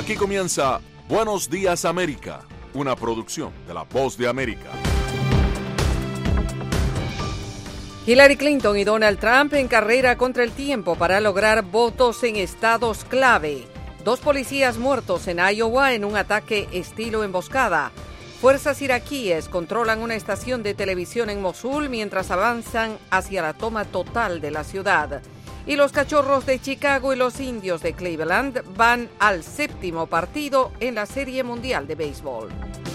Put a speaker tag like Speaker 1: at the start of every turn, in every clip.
Speaker 1: Aquí comienza Buenos Días América, una producción de La Voz de América.
Speaker 2: Hillary Clinton y Donald Trump en carrera contra el tiempo para lograr votos en estados clave. 2 policías muertos en Iowa en un ataque estilo emboscada. Fuerzas iraquíes controlan una estación de televisión en Mosul mientras avanzan hacia la toma total de la ciudad. Y los Cachorros de Chicago y los Indios de Cleveland van al 7º partido en la Serie Mundial de Béisbol.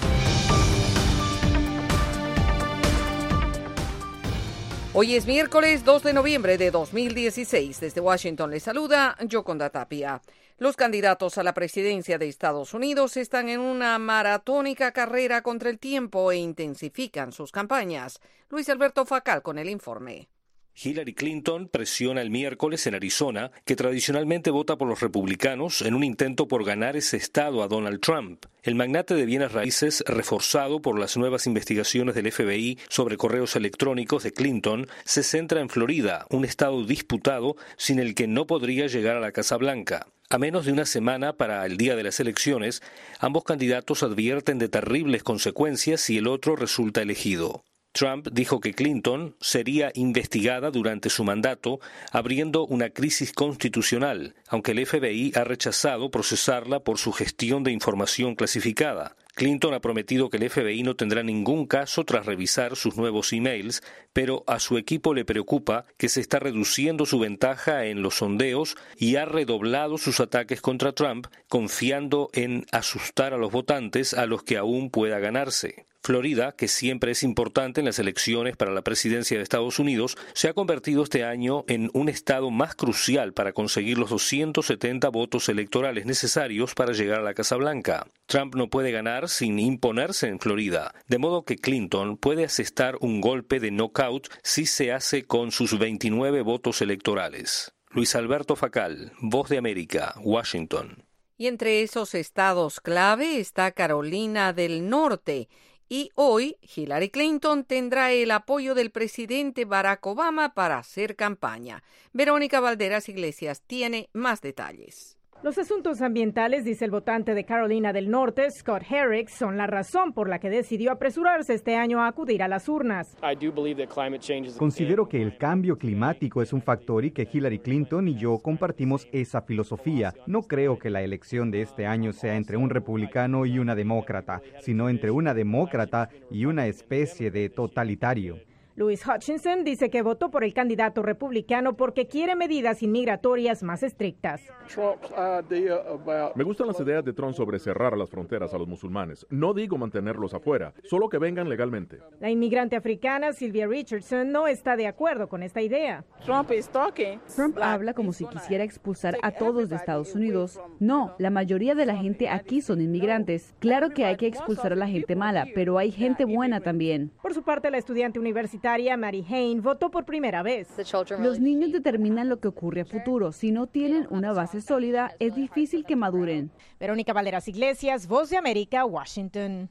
Speaker 2: Hoy es miércoles 2 de noviembre de 2016. Desde Washington les saluda Yoconda Tapia. Los candidatos a la presidencia de Estados Unidos están en una maratónica carrera contra el tiempo e intensifican sus campañas. Luis Alberto Facal con el informe.
Speaker 3: Hillary Clinton presiona el miércoles en Arizona, que tradicionalmente vota por los republicanos, en un intento por ganar ese estado a Donald Trump. El magnate de bienes raíces, reforzado por las nuevas investigaciones del FBI sobre correos electrónicos de Clinton, se centra en Florida, un estado disputado sin el que no podría llegar a la Casa Blanca. A menos de una semana para el día de las elecciones, ambos candidatos advierten de terribles consecuencias si el otro resulta elegido. Trump dijo que Clinton sería investigada durante su mandato, abriendo una crisis constitucional, aunque el FBI ha rechazado procesarla por su gestión de información clasificada. Clinton ha prometido que el FBI no tendrá ningún caso tras revisar sus nuevos emails, pero a su equipo le preocupa que se está reduciendo su ventaja en los sondeos y ha redoblado sus ataques contra Trump, confiando en asustar a los votantes a los que aún pueda ganarse. Florida, que siempre es importante en las elecciones para la presidencia de Estados Unidos, se ha convertido este año en un estado más crucial para conseguir los 270 votos electorales necesarios para llegar a la Casa Blanca. Trump no puede ganar sin imponerse en Florida, de modo que Clinton puede asestar un golpe de knockout si se hace con sus 29 votos electorales. Luis Alberto Facal, Voz de América, Washington.
Speaker 2: Y entre esos estados clave está Carolina del Norte. Y hoy Hillary Clinton tendrá el apoyo del presidente Barack Obama para hacer campaña. Verónica Valderas Iglesias tiene más detalles.
Speaker 4: Los asuntos ambientales, dice el votante de Carolina del Norte, Scott Herrick, son la razón por la que decidió apresurarse este año a acudir a las urnas.
Speaker 5: Considero que el cambio climático es un factor y que Hillary Clinton y yo compartimos esa filosofía. No creo que la elección de este año sea entre un republicano y una demócrata, sino entre una demócrata y una especie de totalitario.
Speaker 4: Louis Hutchinson dice que votó por el candidato republicano porque quiere medidas inmigratorias más estrictas.
Speaker 6: Me gustan las ideas de Trump sobre cerrar las fronteras a los musulmanes. No digo mantenerlos afuera, solo que vengan legalmente.
Speaker 4: La inmigrante africana Sylvia Richardson no está de acuerdo con esta idea.
Speaker 7: Trump habla como si quisiera expulsar a todos de Estados Unidos. No, la mayoría de la gente aquí son inmigrantes. Claro que hay que expulsar a la gente mala, pero hay gente buena también.
Speaker 4: Por su parte, la estudiante universitaria Mary Hain votó por primera vez.
Speaker 7: Los niños determinan lo que ocurre a futuro. Si no tienen una base sólida, es difícil que maduren.
Speaker 4: Verónica Valderas Iglesias, Voz de América, Washington.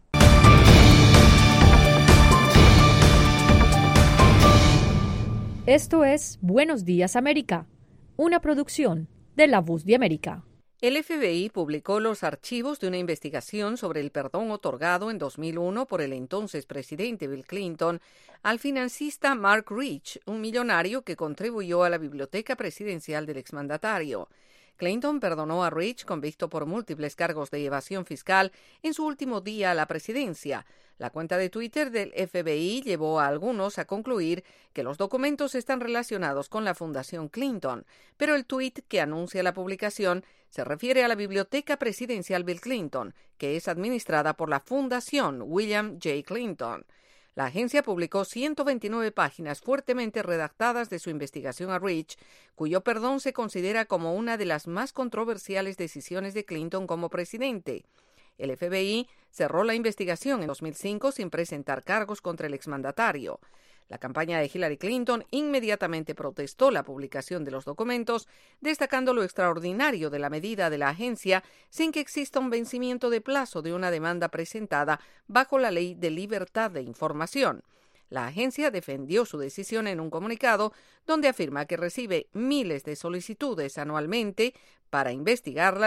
Speaker 8: Esto es Buenos Días América, una producción de La Voz de América.
Speaker 2: El FBI publicó los archivos de una investigación sobre el perdón otorgado en 2001 por el entonces presidente Bill Clinton al financista Mark Rich, un millonario que contribuyó a la biblioteca presidencial del exmandatario. Clinton perdonó a Rich, convicto por múltiples cargos de evasión fiscal, en su último día a la presidencia. La cuenta de Twitter del FBI llevó a algunos a concluir que los documentos están relacionados con la Fundación Clinton, pero el tuit que anuncia la publicación se refiere a la Biblioteca Presidencial Bill Clinton, que es administrada por la Fundación William J. Clinton. La agencia publicó 129 páginas fuertemente redactadas de su investigación a Rich, cuyo perdón se considera como una de las más controversiales decisiones de Clinton como presidente. El FBI cerró la investigación en 2005 sin presentar cargos contra el exmandatario. La campaña de Hillary Clinton inmediatamente protestó la publicación de los documentos, destacando lo extraordinario de la medida de la agencia sin que exista un vencimiento de plazo de una demanda presentada bajo la Ley de Libertad de Información. La agencia defendió su decisión en un comunicado donde afirma que recibe miles de solicitudes anualmente para investigarlas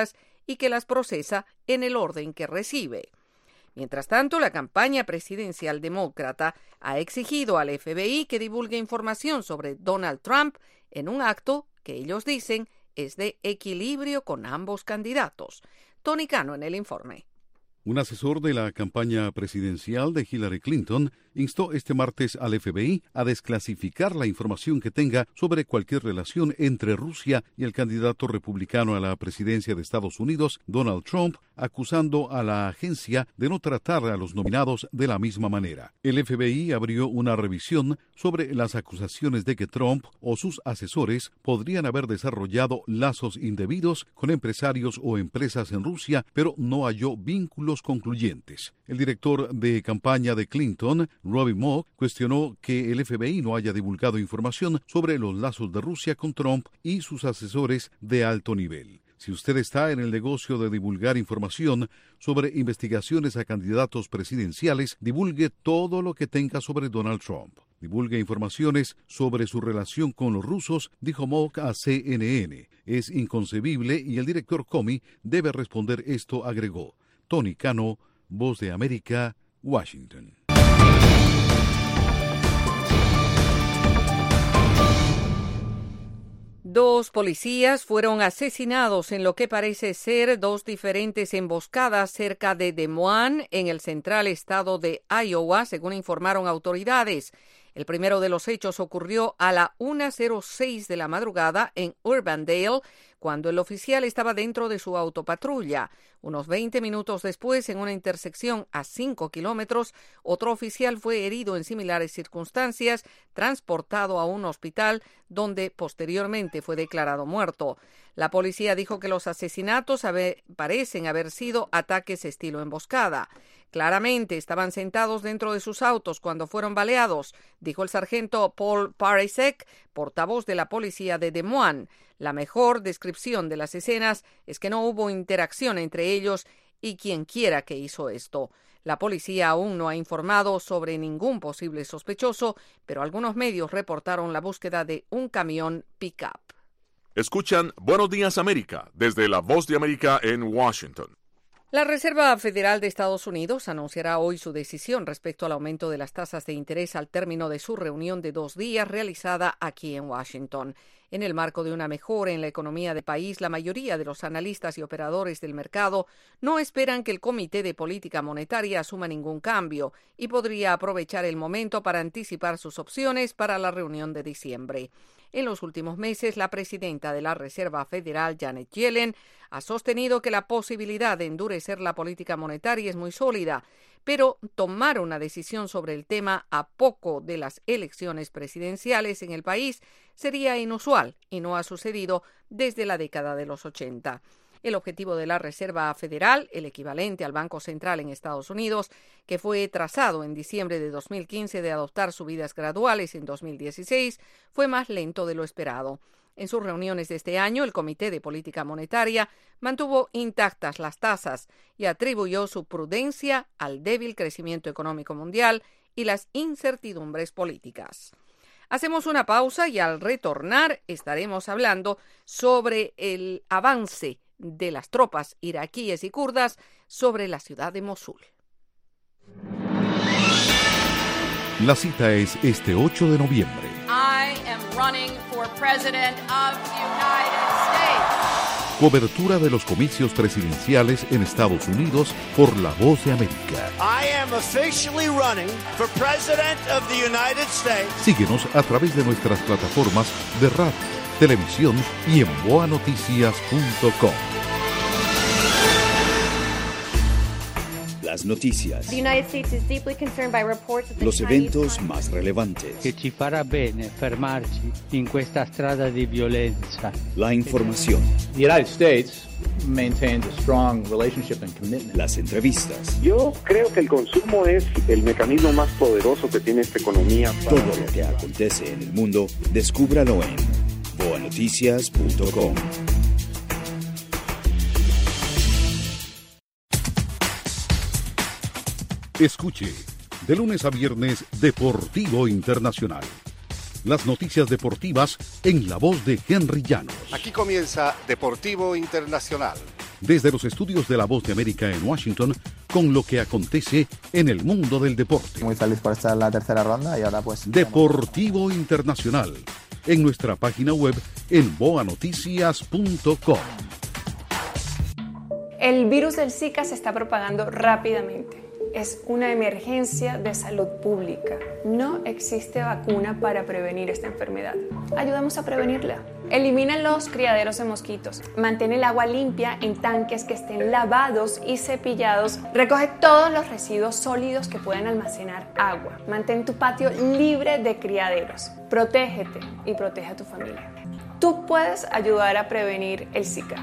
Speaker 2: y que las procesa en el orden que recibe. Mientras tanto, la campaña presidencial demócrata ha exigido al FBI que divulgue información sobre Donald Trump en un acto que ellos dicen es de equilibrio con ambos candidatos. Tony Cano en el informe.
Speaker 9: Un asesor de la campaña presidencial de Hillary Clinton instó este martes al FBI a desclasificar la información que tenga sobre cualquier relación entre Rusia y el candidato republicano a la presidencia de Estados Unidos, Donald Trump, acusando a la agencia de no tratar a los nominados de la misma manera. El FBI abrió una revisión sobre las acusaciones de que Trump o sus asesores podrían haber desarrollado lazos indebidos con empresarios o empresas en Rusia, pero no halló vínculos concluyentes. El director de campaña de Clinton, Robbie Moore, cuestionó que el FBI no haya divulgado información sobre los lazos de Rusia con Trump y sus asesores de alto nivel. Si usted está en el negocio de divulgar información sobre investigaciones a candidatos presidenciales, divulgue todo lo que tenga sobre Donald Trump. Divulgue informaciones sobre su relación con los rusos, dijo Moore a CNN. Es inconcebible y el director Comey debe responder esto, agregó. Tony Cano, Voz de América, Washington.
Speaker 2: Dos policías fueron asesinados en lo que parece ser dos diferentes emboscadas cerca de Des Moines, en el central estado de Iowa, según informaron autoridades. El primero de los hechos ocurrió a la 1:06 de la madrugada en Urbandale, cuando el oficial estaba dentro de su autopatrulla. Unos 20 minutos después, en una intersección a 5 kilómetros, otro oficial fue herido en similares circunstancias, transportado a un hospital donde posteriormente fue declarado muerto. La policía dijo que los asesinatos parecen haber sido ataques estilo emboscada. Claramente estaban sentados dentro de sus autos cuando fueron baleados, dijo el sargento Paul Parasek, portavoz de la policía de Des Moines. La mejor descripción de las escenas es que no hubo interacción entre ellos y quien quiera que hizo esto. La policía aún no ha informado sobre ningún posible sospechoso, pero algunos medios reportaron la búsqueda de un camión pick-up.
Speaker 1: Escuchan Buenos Días América desde la Voz de América en Washington.
Speaker 2: La Reserva Federal de Estados Unidos anunciará hoy su decisión respecto al aumento de las tasas de interés al término de su reunión de 2 días realizada aquí en Washington. En el marco de una mejora en la economía del país, la mayoría de los analistas y operadores del mercado no esperan que el Comité de Política Monetaria asuma ningún cambio y podría aprovechar el momento para anticipar sus opciones para la reunión de diciembre. En los últimos meses, la presidenta de la Reserva Federal, Janet Yellen, ha sostenido que la posibilidad de endurecer la política monetaria es muy sólida, pero tomar una decisión sobre el tema a poco de las elecciones presidenciales en el país sería inusual y no ha sucedido desde la década de los 80. El objetivo de la Reserva Federal, el equivalente al Banco Central en Estados Unidos, que fue trazado en diciembre de 2015 de adoptar subidas graduales en 2016, fue más lento de lo esperado. En sus reuniones de este año, el Comité de Política Monetaria mantuvo intactas las tasas y atribuyó su prudencia al débil crecimiento económico mundial y las incertidumbres políticas. Hacemos una pausa y al retornar estaremos hablando sobre el avance de las tropas iraquíes y kurdas sobre la ciudad de Mosul.
Speaker 9: La cita es este 8 de noviembre.
Speaker 10: I am running for president of the United States.
Speaker 9: Cobertura de los comicios presidenciales en Estados Unidos por La Voz de América.
Speaker 11: I am officially running for president of the United States.
Speaker 9: Síguenos a través de nuestras plataformas de radio, televisión y en boanoticias.com.
Speaker 12: Las noticias. Los eventos más relevantes.
Speaker 13: Che ci farà bene fermarci in questa strada di violenza.
Speaker 12: La información.
Speaker 14: The United States maintains a strong relationship and commitment.
Speaker 12: Las entrevistas.
Speaker 15: Yo creo que el consumo es el mecanismo más poderoso que tiene esta economía.
Speaker 12: Todo lo que acontece en el mundo, descúbralo en boanoticias.com.
Speaker 9: Escuche, de lunes a viernes, Deportivo Internacional. Las noticias deportivas en la voz de Henry Llanos.
Speaker 16: Aquí comienza Deportivo Internacional,
Speaker 9: desde los estudios de La Voz de América en Washington, con lo que acontece en el mundo del deporte.
Speaker 16: Muy feliz por estar en la tercera ronda y ahora pues...
Speaker 9: Deportivo Internacional, en nuestra página web en boanoticias.com.
Speaker 17: El virus del Zika se está propagando rápidamente. Es una emergencia de salud pública. No existe vacuna para prevenir esta enfermedad. Ayudamos a prevenirla. Elimina los criaderos de mosquitos. Mantén el agua limpia en tanques que estén lavados y cepillados. Recoge todos los residuos sólidos que puedan almacenar agua. Mantén tu patio libre de criaderos. Protégete y protege a tu familia. Tú puedes ayudar a prevenir el Zika.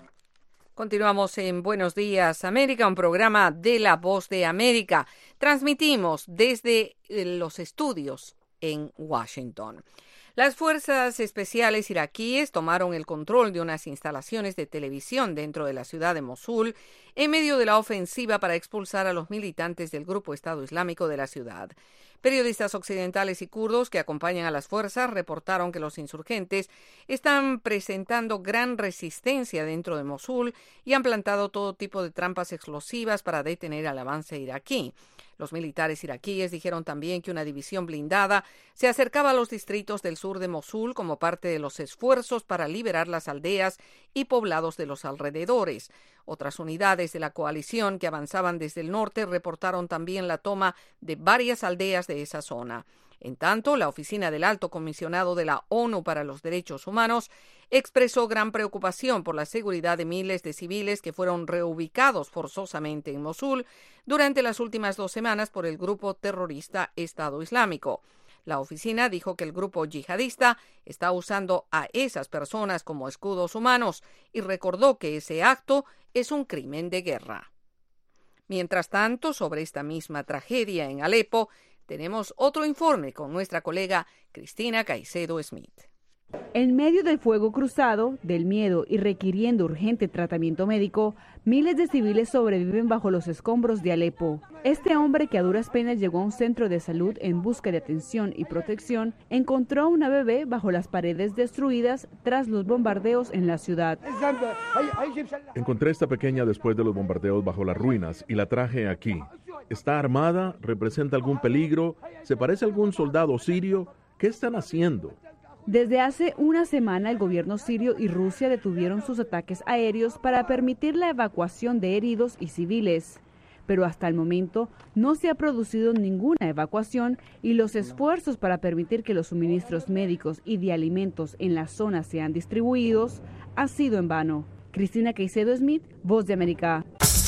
Speaker 2: Continuamos en Buenos Días América, un programa de La Voz de América. Transmitimos desde los estudios en Washington. Las fuerzas especiales iraquíes tomaron el control de unas instalaciones de televisión dentro de la ciudad de Mosul en medio de la ofensiva para expulsar a los militantes del grupo Estado Islámico de la ciudad. Periodistas occidentales y kurdos que acompañan a las fuerzas reportaron que los insurgentes están presentando gran resistencia dentro de Mosul y han plantado todo tipo de trampas explosivas para detener al avance iraquí. Los militares iraquíes dijeron también que una división blindada se acercaba a los distritos del sur de Mosul como parte de los esfuerzos para liberar las aldeas y poblados de los alrededores. Otras unidades de la coalición que avanzaban desde el norte reportaron también la toma de varias aldeas de esa zona. En tanto, la Oficina del Alto Comisionado de la ONU para los Derechos Humanos expresó gran preocupación por la seguridad de miles de civiles que fueron reubicados forzosamente en Mosul durante las últimas 2 semanas por el grupo terrorista Estado Islámico. La oficina dijo que el grupo yihadista está usando a esas personas como escudos humanos y recordó que ese acto es un crimen de guerra. Mientras tanto, sobre esta misma tragedia en Alepo, tenemos otro informe con nuestra colega Cristina Caicedo Smith.
Speaker 7: En medio del fuego cruzado, del miedo y requiriendo urgente tratamiento médico, miles de civiles sobreviven bajo los escombros de Alepo. Este hombre, que a duras penas llegó a un centro de salud en busca de atención y protección, encontró a una bebé bajo las paredes destruidas tras los bombardeos en la ciudad.
Speaker 6: Encontré esta pequeña después de los bombardeos bajo las ruinas y la traje aquí. ¿Está armada? ¿Representa algún peligro? ¿Se parece a algún soldado sirio? ¿Qué están haciendo?
Speaker 7: Desde hace una semana, el gobierno sirio y Rusia detuvieron sus ataques aéreos para permitir la evacuación de heridos y civiles. Pero hasta el momento no se ha producido ninguna evacuación y los esfuerzos para permitir que los suministros médicos y de alimentos en la zona sean distribuidos ha sido en vano. Cristina Caicedo Smith, Voz de América.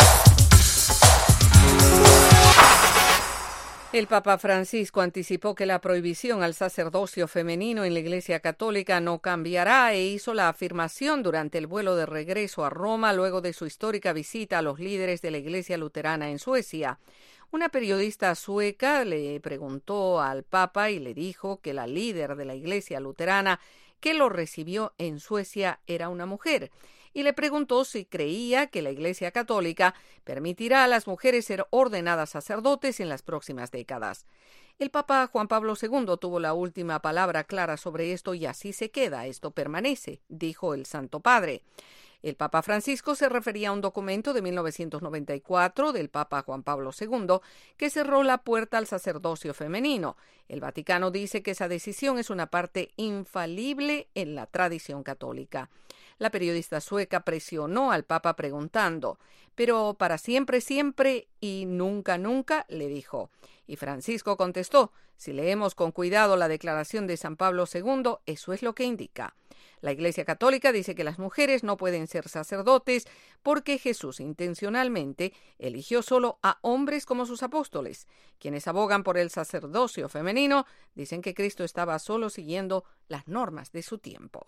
Speaker 2: El Papa Francisco anticipó que la prohibición al sacerdocio femenino en la Iglesia Católica no cambiará e hizo la afirmación durante el vuelo de regreso a Roma luego de su histórica visita a los líderes de la Iglesia Luterana en Suecia. Una periodista sueca le preguntó al Papa y le dijo que la líder de la Iglesia Luterana que lo recibió en Suecia era una mujer. Y le preguntó si creía que la Iglesia Católica permitirá a las mujeres ser ordenadas sacerdotes en las próximas décadas. El Papa Juan Pablo II tuvo la última palabra clara sobre esto y así se queda, esto permanece, dijo el Santo Padre. El Papa Francisco se refería a un documento de 1994 del Papa Juan Pablo II que cerró la puerta al sacerdocio femenino. El Vaticano dice que esa decisión es una parte infalible en la tradición católica. La periodista sueca presionó al Papa preguntando, «¿Pero para siempre, siempre y nunca, nunca?», le dijo. Y Francisco contestó, «Si leemos con cuidado la declaración de San Pablo II, eso es lo que indica». La Iglesia Católica dice que las mujeres no pueden ser sacerdotes porque Jesús intencionalmente eligió solo a hombres como sus apóstoles. Quienes abogan por el sacerdocio femenino dicen que Cristo estaba solo siguiendo las normas de su tiempo.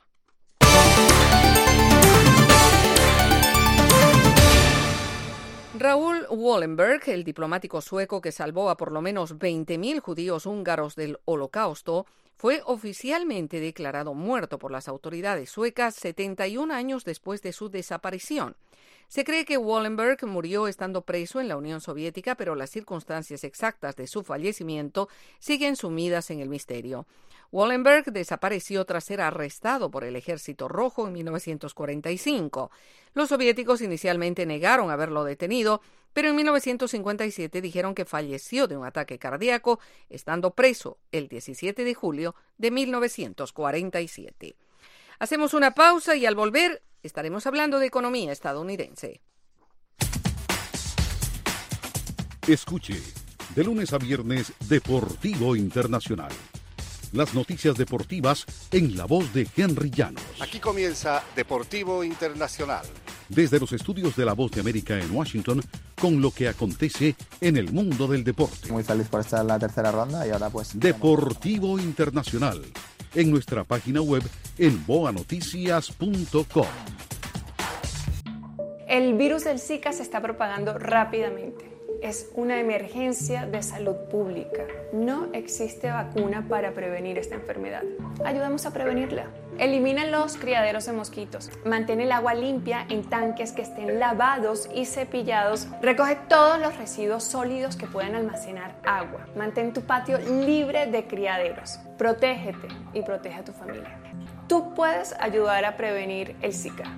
Speaker 2: Raoul Wallenberg, el diplomático sueco que salvó a por lo menos 20.000 judíos húngaros del Holocausto, fue oficialmente declarado muerto por las autoridades suecas 71 años después de su desaparición. Se cree que Wallenberg murió estando preso en la Unión Soviética, pero las circunstancias exactas de su fallecimiento siguen sumidas en el misterio. Wallenberg desapareció tras ser arrestado por el Ejército Rojo en 1945. Los soviéticos inicialmente negaron haberlo detenido, pero en 1957 dijeron que falleció de un ataque cardíaco estando preso el 17 de julio de 1947. Hacemos una pausa y al volver estaremos hablando de economía estadounidense.
Speaker 9: Escuche, de lunes a viernes, Deportivo Internacional. Las noticias deportivas en la voz de Henry Llanos.
Speaker 18: Aquí comienza Deportivo Internacional.
Speaker 9: Desde los estudios de La Voz de América en Washington, con lo que acontece en el mundo del deporte.
Speaker 16: Muy feliz por estar en la tercera ronda y ahora pues...
Speaker 9: Deportivo Internacional. En nuestra página web en boanoticias.com.
Speaker 17: El virus del Zika se está propagando rápidamente. Es una emergencia de salud pública. No existe vacuna para prevenir esta enfermedad. Ayudamos a prevenirla. Elimina los criaderos de mosquitos. Mantén el agua limpia en tanques que estén lavados y cepillados. Recoge todos los residuos sólidos que puedan almacenar agua. Mantén tu patio libre de criaderos. Protégete y protege a tu familia. Tú puedes ayudar a prevenir el Zika.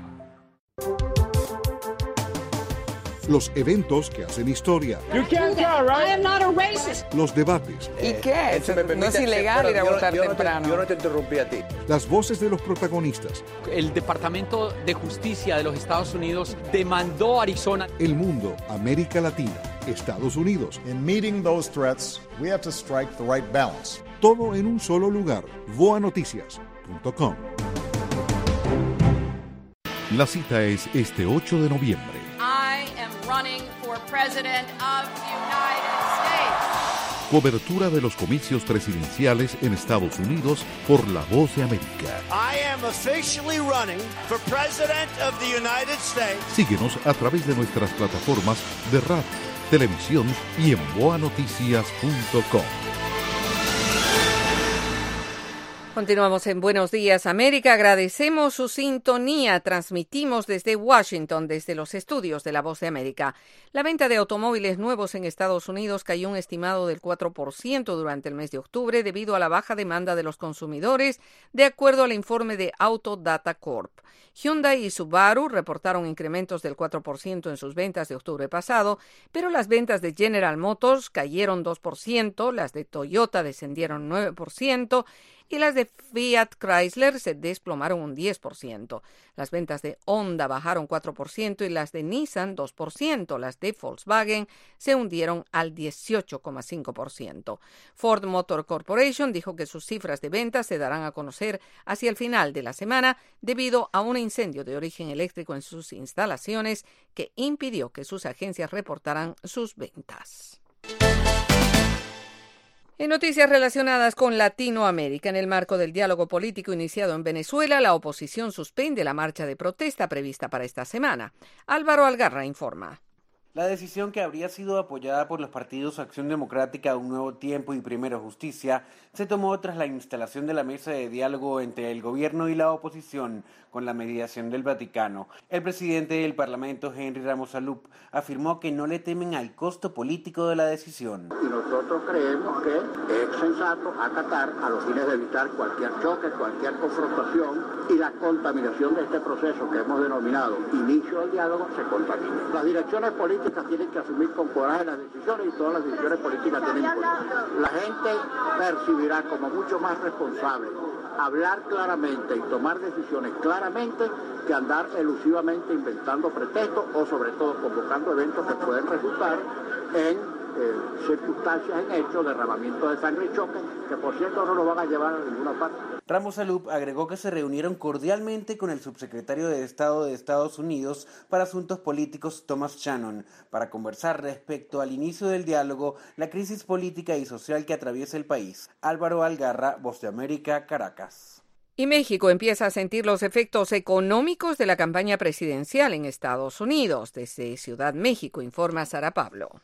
Speaker 19: Los eventos que hacen historia.
Speaker 20: You can't tell, right? I am not a racist.
Speaker 19: Los debates.
Speaker 21: ¿Y qué? No es ilegal ir a votar temprano.
Speaker 22: Yo no te interrumpí a ti.
Speaker 19: Las voces de los protagonistas.
Speaker 23: El Departamento de Justicia de los Estados Unidos demandó a Arizona.
Speaker 19: El mundo, América Latina, Estados Unidos.
Speaker 24: In meeting those threats, we have to strike the right balance.
Speaker 19: Todo en un solo lugar. boanoticias.com.
Speaker 9: La cita es este 8 de noviembre.
Speaker 10: Running for President of the United States.
Speaker 9: Cobertura de los comicios presidenciales en Estados Unidos por La Voz de América.
Speaker 11: I am officially running for President of the United States.
Speaker 9: Síguenos a través de nuestras plataformas de radio, televisión y en boanoticias.com.
Speaker 2: Continuamos en Buenos Días América. Agradecemos su sintonía. Transmitimos desde Washington, desde los estudios de La Voz de América. La venta de automóviles nuevos en Estados Unidos cayó un estimado del 4% durante el mes de octubre debido a la baja demanda de los consumidores, de acuerdo al informe de Autodata Corp. Hyundai y Subaru reportaron incrementos del 4% en sus ventas de octubre pasado, pero las ventas de General Motors cayeron 2%, las de Toyota descendieron 9%, y las de Fiat Chrysler se desplomaron un 10%. Las ventas de Honda bajaron 4% y las de Nissan 2%. Las de Volkswagen se hundieron al 18,5%. Ford Motor Corporation dijo que sus cifras de ventas se darán a conocer hacia el final de la semana debido a un incendio de origen eléctrico en sus instalaciones que impidió que sus agencias reportaran sus ventas. En noticias relacionadas con Latinoamérica, en el marco del diálogo político iniciado en Venezuela, la oposición suspende la marcha de protesta prevista para esta semana. Álvaro Algarra informa.
Speaker 25: La decisión, que habría sido apoyada por los partidos Acción Democrática, Un Nuevo Tiempo y Primero Justicia, se tomó tras la instalación de la mesa de diálogo entre el gobierno y la oposición, con la mediación del Vaticano. El presidente del Parlamento, Henry Ramos Alup, afirmó que no le temen al costo político de la decisión.
Speaker 26: Y nosotros creemos que es sensato acatar a los fines de evitar cualquier choque, cualquier confrontación y la contaminación de este proceso que hemos denominado inicio del diálogo se contamine. Las direcciones políticas tienen que asumir con coraje las decisiones y todas las decisiones políticas tienen importancia. La gente percibirá como mucho más responsable hablar claramente y tomar decisiones claramente que andar elusivamente inventando pretextos o sobre todo convocando eventos que pueden resultar en circunstancias, en hechos, derramamiento de sangre y choque, que por cierto no nos van a llevar a ninguna parte.
Speaker 25: Ramos Alup agregó que se reunieron cordialmente con el subsecretario de Estado de Estados Unidos para Asuntos Políticos, Thomas Shannon, para conversar respecto al inicio del diálogo, la crisis política y social que atraviesa el país. Álvaro Algarra, Voz de América, Caracas.
Speaker 2: Y México empieza a sentir los efectos económicos de la campaña presidencial en Estados Unidos. Desde Ciudad México, informa Sara Pablo.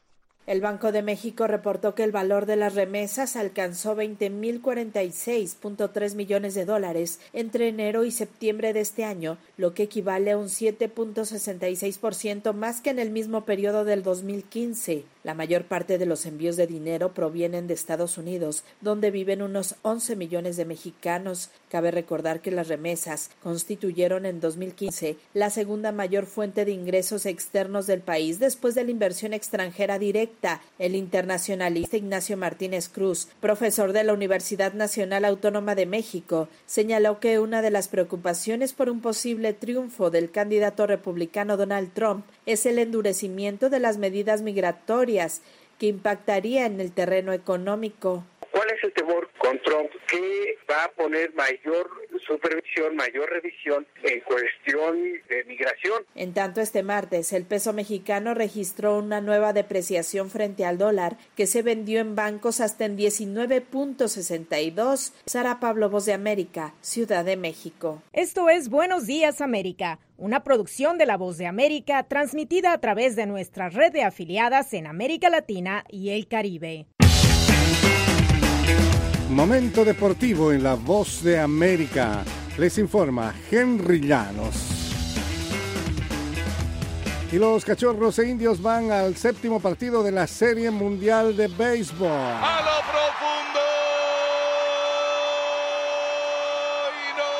Speaker 1: El Banco de México reportó que el valor de las remesas alcanzó 20.046.3 millones de dólares entre enero y septiembre de este año, lo que equivale a un 7.66% más que en el mismo periodo del 2015. La mayor parte de los envíos de dinero provienen de Estados Unidos, donde viven unos 11 millones de mexicanos. Cabe recordar que las remesas constituyeron en 2015 la segunda mayor fuente de ingresos externos del país después de la inversión extranjera directa. El internacionalista Ignacio Martínez Cruz, profesor de la Universidad Nacional Autónoma de México, señaló que una de las preocupaciones por un posible triunfo del candidato republicano Donald Trump es el endurecimiento de las medidas migratorias que impactaría en el terreno económico.
Speaker 26: ¿Cuál es el temor con Trump? Que va a poner mayor supervisión, mayor revisión en cuestión de migración.
Speaker 1: En tanto, este martes, el peso mexicano registró una nueva depreciación frente al dólar, que se vendió en bancos hasta en 19.62. Sara Pablo, Voz de América, Ciudad de México.
Speaker 3: Esto es Buenos Días, América, una producción de La Voz de América, transmitida a través de nuestra red de afiliadas en América Latina y el Caribe.
Speaker 4: Momento deportivo en La Voz de América. Les informa Henry Llanos. Y los Cachorros e Indios van al séptimo partido de la Serie Mundial de Béisbol.
Speaker 5: ¡A lo profundo! Y no.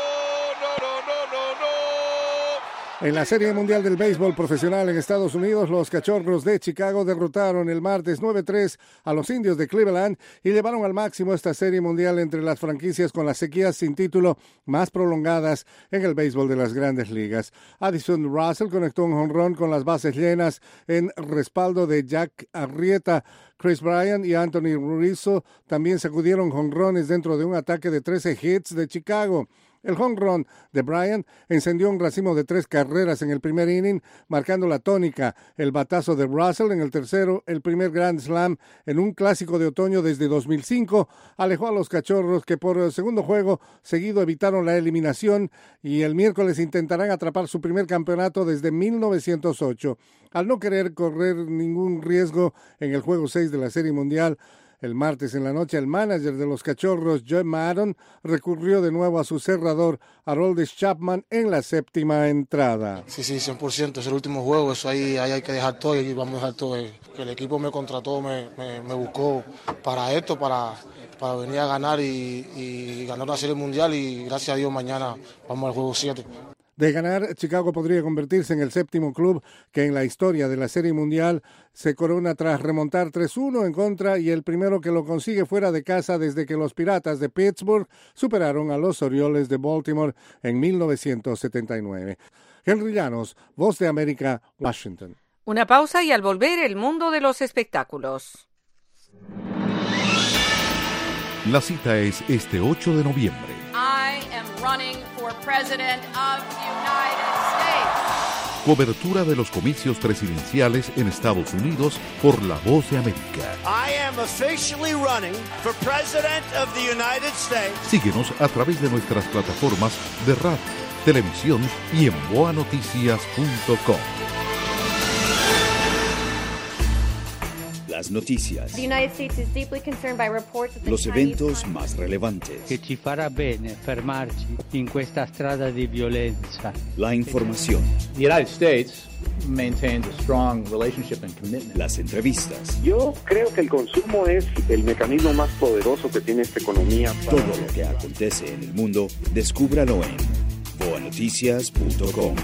Speaker 4: En la Serie Mundial del Béisbol Profesional en Estados Unidos, los Cachorros de Chicago derrotaron el martes 9-3 a los Indios de Cleveland y llevaron al máximo esta Serie Mundial entre las franquicias con las sequías sin título más prolongadas en el béisbol de las Grandes Ligas. Addison Russell conectó un jonrón con las bases llenas en respaldo de Jack Arrieta. Chris Bryant y Anthony Rizzo también sacudieron jonrones dentro de un ataque de 13 hits de Chicago. El jonrón de Bryant encendió un racimo de 3 carreras en el primer inning, marcando la tónica. El batazo de Russell en el tercero, el primer Grand Slam en un clásico de otoño desde 2005, alejó a los Cachorros, que por el segundo juego seguido evitaron la eliminación y el miércoles intentarán atrapar su primer campeonato desde 1908. Al no querer correr ningún riesgo en el juego 6 de la Serie Mundial, el martes en la noche, el manager de los Cachorros, Joe Maddon, recurrió de nuevo a su cerrador, Aroldis Chapman, en la séptima entrada.
Speaker 8: Sí, 100%, es el último juego, eso ahí hay que dejar todo y vamos a dejar todo. Que el equipo me contrató, me buscó para esto, para venir a ganar y ganar una Serie Mundial y gracias a Dios mañana vamos al juego 7.
Speaker 4: De ganar, Chicago podría convertirse en el séptimo club que en la historia de la Serie Mundial se corona tras remontar 3-1 en contra y el primero que lo consigue fuera de casa desde que los Piratas de Pittsburgh superaron a los Orioles de Baltimore en 1979. Henry Llanos, Voz de América, Washington.
Speaker 2: Una pausa y al volver, el mundo de los espectáculos.
Speaker 9: La cita es este 8 de noviembre.
Speaker 10: I am running for president of the United States.
Speaker 9: Cobertura de los comicios presidenciales en Estados Unidos por La Voz de América.
Speaker 11: I am officially running for president of the United States.
Speaker 9: Síguenos a través de nuestras plataformas de radio, televisión y en boanoticias.com.
Speaker 12: Las noticias, los eventos más relevantes,
Speaker 13: che ci farà bene fermarci in questa strada di violenza.
Speaker 12: La información,
Speaker 14: The United States maintains a strong relationship and commitment.
Speaker 12: Las entrevistas.
Speaker 15: Yo creo que el consumo es el mecanismo más poderoso que tiene esta economía.
Speaker 12: Todo lo que acontece en el mundo, descúbralo en boanoticias.com.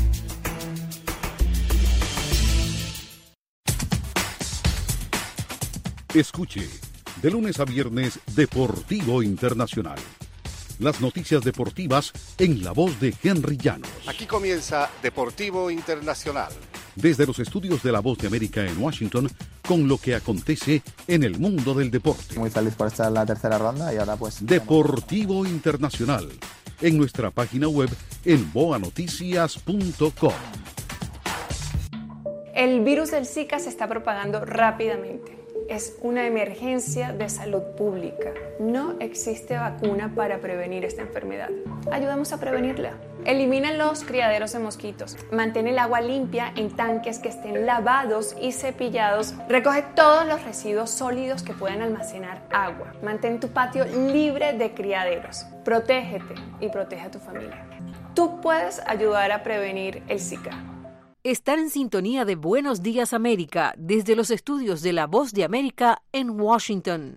Speaker 9: Escuche, de lunes a viernes, Deportivo Internacional. Las noticias deportivas en la voz de Henry Llanos.
Speaker 18: Aquí comienza Deportivo Internacional.
Speaker 9: Desde los estudios de La Voz de América en Washington, con lo que acontece en el mundo del deporte.
Speaker 16: Muy feliz por estar en la tercera ronda y ahora pues...
Speaker 9: Deportivo Internacional, en nuestra página web en boanoticias.com.
Speaker 17: El virus del Zika se está propagando rápidamente. Es una emergencia de salud pública. No existe vacuna para prevenir esta enfermedad. Ayudamos a prevenirla. Elimina los criaderos de mosquitos. Mantén el agua limpia en tanques que estén lavados y cepillados. Recoge todos los residuos sólidos que puedan almacenar agua. Mantén tu patio libre de criaderos. Protégete y protege a tu familia. Tú puedes ayudar a prevenir el Zika.
Speaker 6: Están en sintonía de Buenos Días América desde los estudios de La Voz de América en Washington.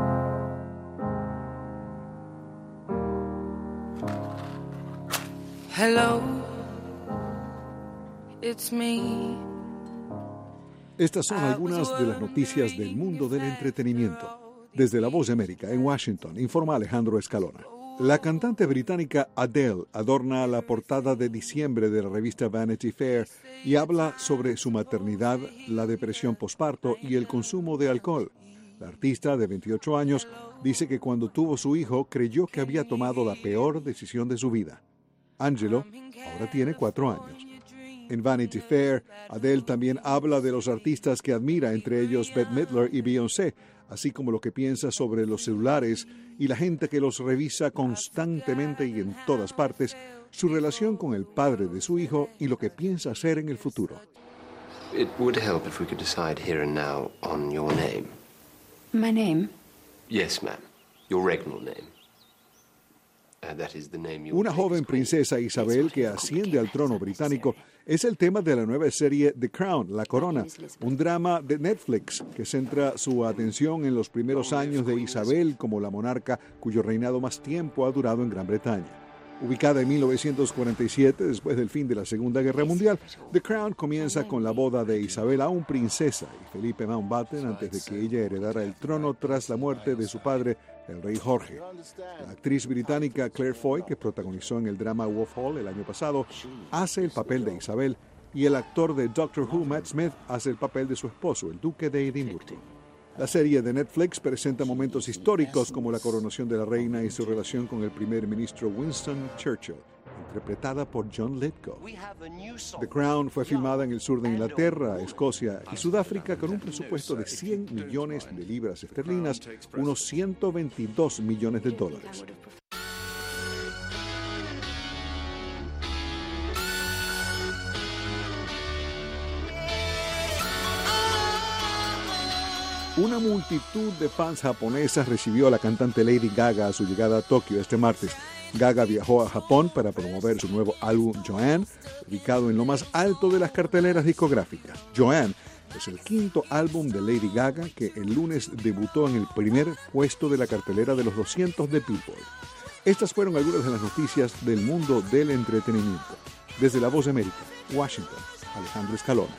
Speaker 7: Hello, it's me.
Speaker 19: Estas son algunas de las noticias del mundo del entretenimiento. Desde La Voz de América en Washington, informa Alejandro Escalona. La cantante británica Adele adorna la portada de diciembre de la revista Vanity Fair y habla sobre su maternidad, la depresión posparto y el consumo de alcohol. La artista de 28 años dice que cuando tuvo su hijo creyó que había tomado la peor decisión de su vida. Angelo ahora tiene 4 años. En Vanity Fair, Adele también habla de los artistas que admira, entre ellos Bette Midler y Beyoncé, así como lo que piensa sobre los celulares y la gente que los revisa constantemente y en todas partes, su relación con el padre de su hijo y lo que piensa hacer en el futuro.
Speaker 20: It would help if we could decide here and now on your name.
Speaker 21: My name?
Speaker 20: Yes, ma'am. Your regnal name.
Speaker 19: Una joven princesa Isabel que asciende al trono británico es el tema de la nueva serie The Crown, La Corona, un drama de Netflix que centra su atención en los primeros años de Isabel como la monarca cuyo reinado más tiempo ha durado en Gran Bretaña. Ubicada en 1947, después del fin de la Segunda Guerra Mundial, The Crown comienza con la boda de Isabel aún princesa y Felipe Mountbatten antes de que ella heredara el trono tras la muerte de su padre, el rey Jorge. La actriz británica Claire Foy, que protagonizó en el drama Wolf Hall el año pasado, hace el papel de Isabel y el actor de Doctor Who, Matt Smith, hace el papel de su esposo, el duque de Edimburgo. La serie de Netflix presenta momentos históricos como la coronación de la reina y su relación con el primer ministro Winston Churchill, interpretada por John Lithgow. The Crown fue filmada en el sur de Inglaterra, Escocia y Sudáfrica con un presupuesto de 100 millones de libras esterlinas, unos 122 millones de dólares. Una multitud de fans japonesas recibió a la cantante Lady Gaga a su llegada a Tokio este martes. Gaga viajó a Japón para promover su nuevo álbum Joanne, ubicado en lo más alto de las carteleras discográficas. Joanne es el quinto álbum de Lady Gaga que el lunes debutó en el primer puesto de la cartelera de los 200 de Billboard. Estas fueron algunas de las noticias del mundo del entretenimiento. Desde La Voz de América, Washington, Alejandro Escalona.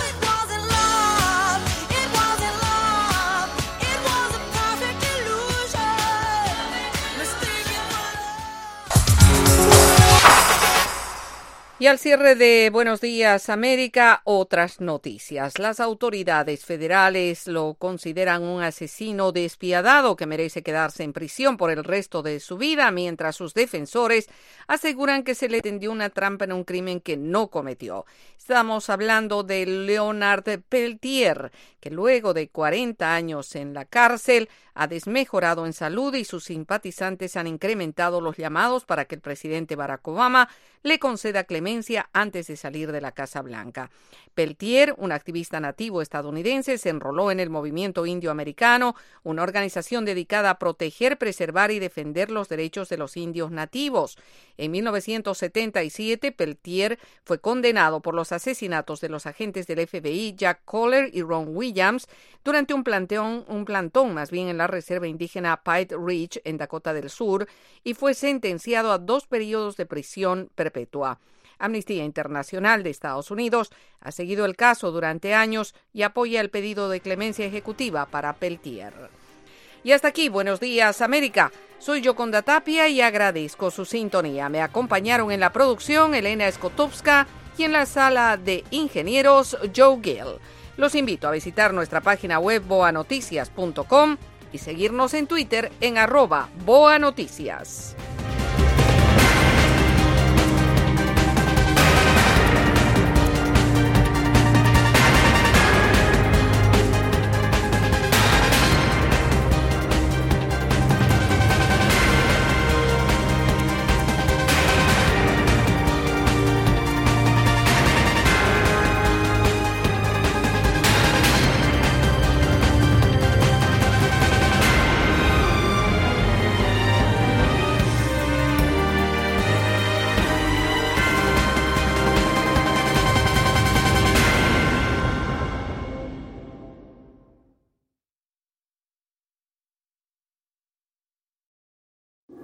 Speaker 2: Y al cierre de Buenos Días América, otras noticias. Las autoridades federales lo consideran un asesino despiadado que merece quedarse en prisión por el resto de su vida, mientras sus defensores aseguran que se le tendió una trampa en un crimen que no cometió. Estamos hablando de Leonard Peltier, que luego de 40 años en la cárcel ha desmejorado en salud y sus simpatizantes han incrementado los llamados para que el presidente Barack Obama le conceda clemencia antes de salir de la Casa Blanca. Peltier, un activista nativo estadounidense, se enroló en el Movimiento Indio Americano, una organización dedicada a proteger, preservar y defender los derechos de los indios nativos. En 1977, Peltier fue condenado por los asesinatos de los agentes del FBI Jack Collier y Ron Williams durante un plantón en la reserva indígena Pite Ridge en Dakota del Sur y fue sentenciado a 2 periodos de prisión perpetua. Amnistía Internacional de Estados Unidos ha seguido el caso durante años y apoya el pedido de clemencia ejecutiva para Peltier. Y hasta aquí, Buenos Días América. Soy Yoconda Tapia y agradezco su sintonía. Me acompañaron en la producción Elena Skotowska y en la sala de ingenieros Joe Gill. Los invito a visitar nuestra página web boanoticias.com y seguirnos en Twitter en @boanoticias.